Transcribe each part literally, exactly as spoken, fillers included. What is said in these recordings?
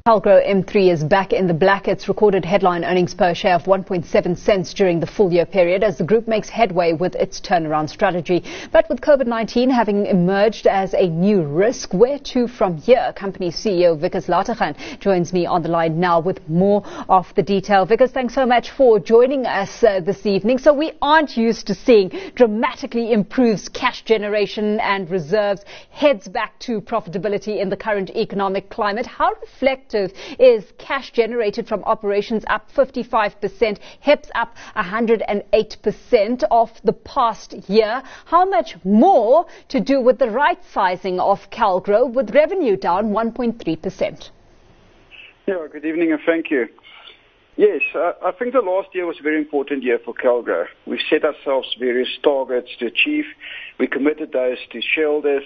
Calgro M three is back in the black. It's recorded headline earnings per share of one point seven cents during the full year period as the group makes headway with its turnaround strategy. But with COVID nineteen having emerged as a new risk, where to from here? Company C E O Wikus Lategan joins me on the line now with more of the detail. Wikus, thanks so much for joining us uh, this evening. So we aren't used to seeing dramatically improved cash generation and reserves, heads back to profitability in the current economic climate. How reflective is cash generated from operations up fifty-five percent, H E P S up one hundred eight percent of the past year? How much more to do with the right sizing of Calgro, with revenue down one point three percent? Yeah, good evening and thank you. Yes, uh, I think the last year was a very important year for Calgro. We've set ourselves various targets to achieve. We committed those to shareholders.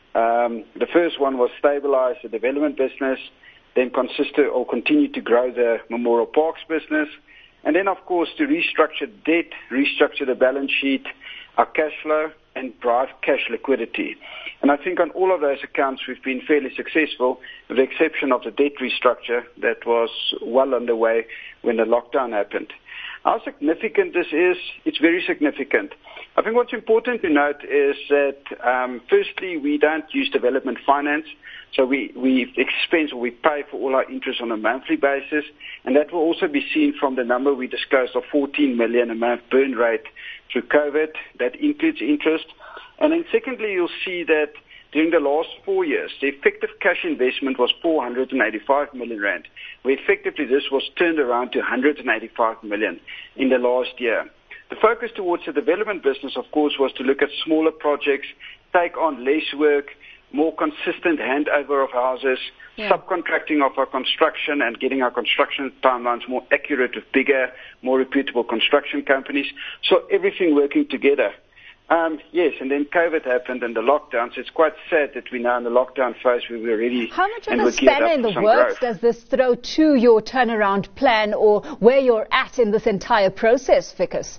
Um, the first one was stabilize the development business, then consistent or continue to grow the Memorial Parks business, and then, of course, to restructure debt, restructure the balance sheet, our cash flow, and drive cash liquidity. And I think on all of those accounts, we've been fairly successful, with the exception of the debt restructure that was well underway when the lockdown happened. How significant this is? It's very significant. I think what's important to note is that, um, firstly, we don't use development finance. So we, we expense or we pay for all our interest on a monthly basis, and that will also be seen from the number we discussed of fourteen million a month burn rate through COVID. That includes interest. And then secondly, you'll see that during the last four years, the effective cash investment was four hundred eighty-five million rand, where effectively this was turned around to one hundred eighty-five million in the last year. The focus towards the development business, of course, was to look at smaller projects, take on less work, more consistent handover of houses, yeah. subcontracting of our construction and getting our construction timelines more accurate with bigger, more reputable construction companies. So everything working together. Um, yes, and then COVID happened and the lockdown, so it's quite sad that we're now in the lockdown phase where we're ready. How much of a spanner in the works does this throw to your turnaround plan, or where you're at in this entire process, Wikus?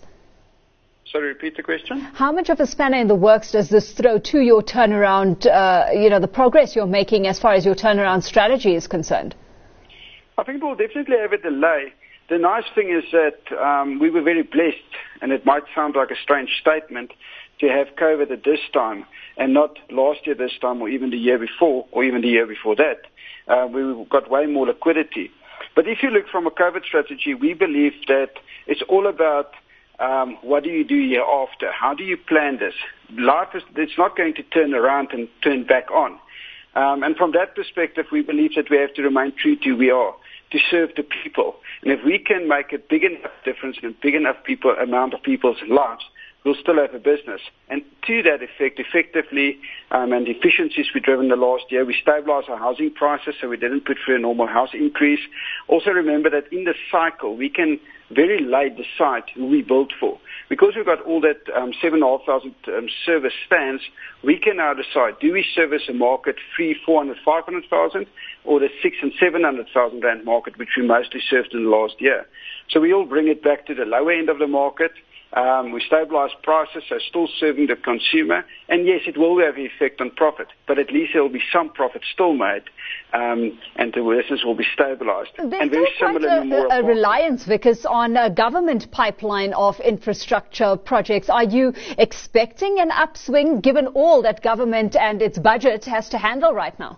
Sorry, repeat the question. How much of a spanner in the works does this throw to your turnaround, uh, you know, the progress you're making as far as your turnaround strategy is concerned? I think we'll definitely have a delay. The nice thing is that um, we were very blessed, and it might sound like a strange statement, to have COVID at this time and not last year this time or even the year before or even the year before that. Uh, we got way more liquidity. But if you look from a COVID strategy, we believe that it's all about Um, what do you do year after? How do you plan this? Life is, it's not going to turn around and turn back on. Um, and from that perspective, we believe that we have to remain true to who we are, to serve the people. And if we can make a big enough difference in a big enough people, amount of people's lives, we'll still have a business. And to that effect, effectively, um, and efficiencies we've driven the last year, we stabilized our housing prices, so we didn't put through a normal house increase. Also remember that in the cycle, we can very late decide who we build for. Because we've got all that um, seven thousand five hundred um, service stands, we can now decide, do we service a market three, four hundred, five hundred thousand, or the six and seven hundred thousand rand market, which we mostly served in the last year. So we all bring it back to the lower end of the market. Um, we stabilize prices, so still serving the consumer. And yes, it will have an effect on profit, but at least there will be some profit still made, um, and the business will be stabilized. There's and very still similar quite a, a reliance, because on a government pipeline of infrastructure projects. Are you expecting an upswing, given all that government and its budget has to handle right now?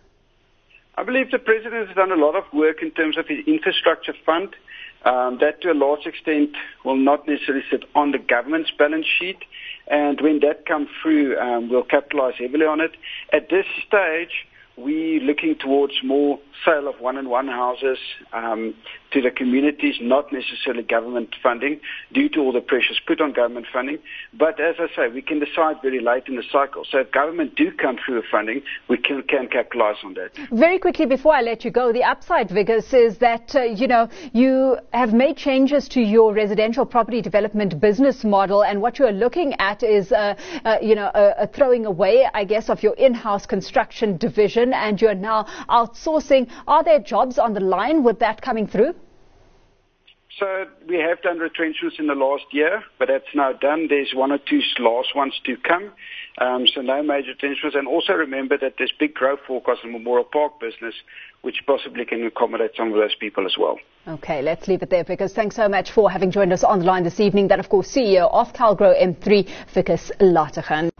I believe the President has done a lot of work in terms of his infrastructure fund. Um, that to a large extent will not necessarily sit on the government's balance sheet, and when that comes through, um, we'll capitalize heavily on it. At this stage, we're looking towards more sale of one-and-one houses um, to the communities, not necessarily government funding, due to all the pressures put on government funding. But as I say, we can decide very late in the cycle. So if government do come through with funding, we can, can capitalize on that. Very quickly, before I let you go, the upside, Wikus, is that, uh, you know, you have made changes to your residential property development business model, and what you're looking at is, uh, uh, you know, a, a throwing away, I guess, of your in-house construction division, and you're now outsourcing. Are there jobs on the line with that coming through? So we have done retrenchments in the last year, but that's now done. There's one or two last ones to come, um, so no major retrenchments. And also remember that there's big growth forecast in Memorial Park business, which possibly can accommodate some of those people as well. Okay, let's leave it there, Wikus. Thanks so much for having joined us on the line this evening. That, of course, C E O of Calgro M three, Wikus Lategan.